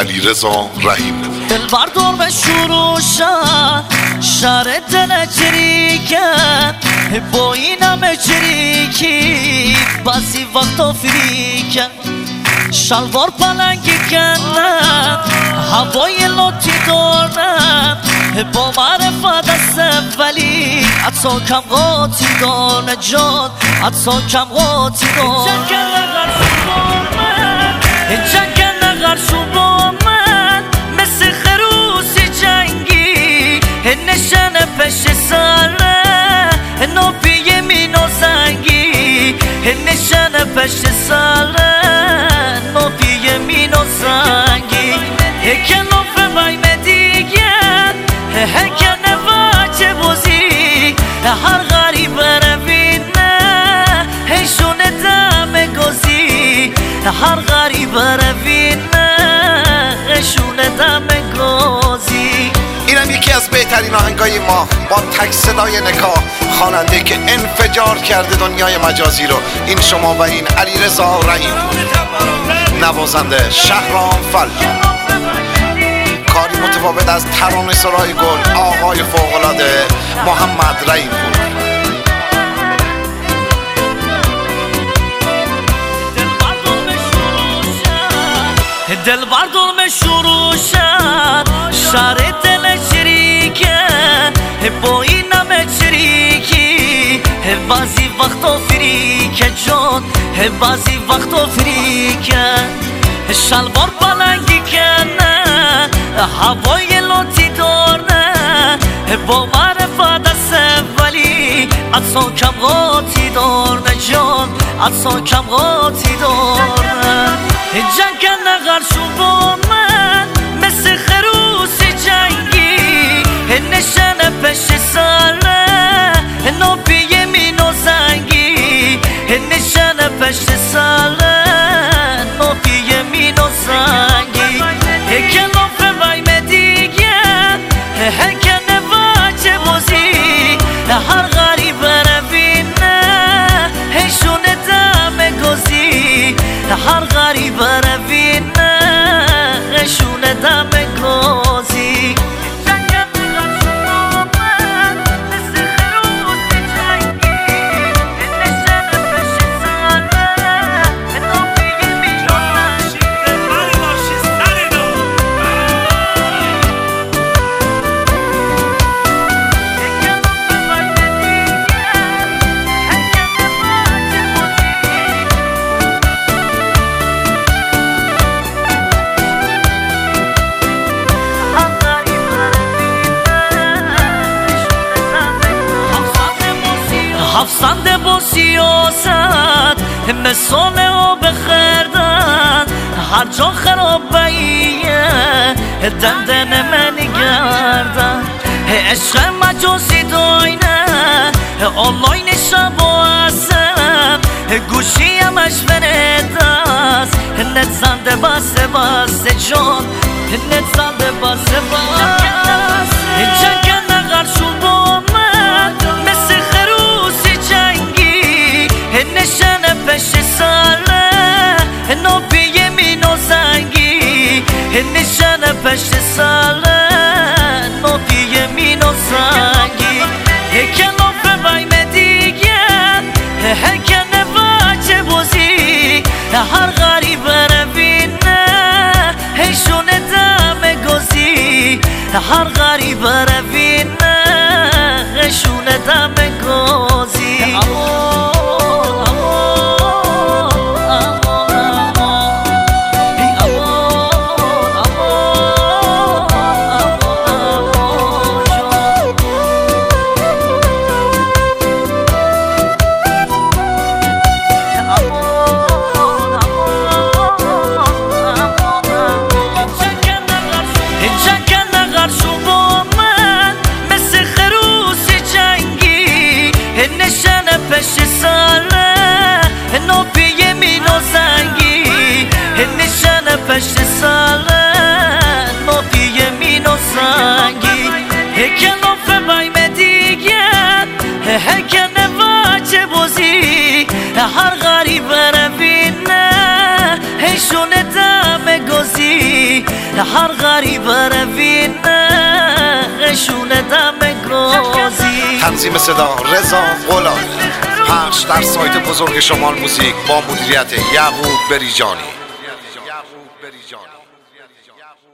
علیرضا رحیم. دل بردار به شروع شد شهر دل چریکن با این همه چریکی بعضی وقتا فریکن شلوار پلنگی کندن هوای لطی دارن با معرفت دست ولی حتی کم قاطی دار نجات حتی کم قاطی دار جنگل غرشو با من مثل خروس جنگی نشن پشت سره نوپی مینو زنگی نشن پشت سره نوپی مینو زنگی کنوف بایم دیگه هکن واچه بوزی هر غریب روینه هشونه دم گوزی هر غریب روینه هشونه دم گوزی. اینم یکی از بهترین آهنگای ما با تک صدای نکاه، خواننده که انفجار کرده دنیای مجازی رو. این شما و این علیرضا رحیم، نوازنده شهرام فلک. کاری متفاوت از ترانه سرای گل آقای فوق‌العاده محمد رحیم پور. دل بردم شروع شد شهر دل چریکه با این همه چریکی بعضی وقتا فریکه جان بعضی وقتا فریکه شلوار پلنگی کنه هوای لطی دارنه با معرفت دست ولی حتی کم قاطی دارنه جان حتی کم قاطی دارنه جنگل غرشو با من مثل خروس جنگی نشن پشت سره نوپی مینو زنگی نشن پشت سره نوپی مینو زنگی کنوف بایم دیگه هکن واچه بوزی هر غریب روینه هشونه دم گوزی هر غریب روینه هشونه دم گوزی. افسنده با سیاست مثال او بخردن هر جا خراب باییه دندن من گردن عشق مجازی داینه آنلاین شب و اسم گوشی همش بندست نت زنده بسته بسته جان نت زنده بسته بسته جنگل غرشو با من مثل نشن پشت سره نوپی مینو زنگی نشن پشت سره نوپی مینو زنگی کنوف بایم دیگه هکن واچه بوزی هر غریب روینه هشونه دم گوزی هر غریب روینه هشونه دم گوزی. پشت سره نوپی مینو زنگی نشن پشت سره نوپی مینو زنگی کنوف بایم دیگه هکن واچه بوزی هر غریب روینه هشونه دم گوزی هر غریب روینه غشونه دم گرازی. تنظیم صدا رضا غلامی، پخش در سایت بزرگ شمال موزیک با مدیریت یعقوب بریجانی.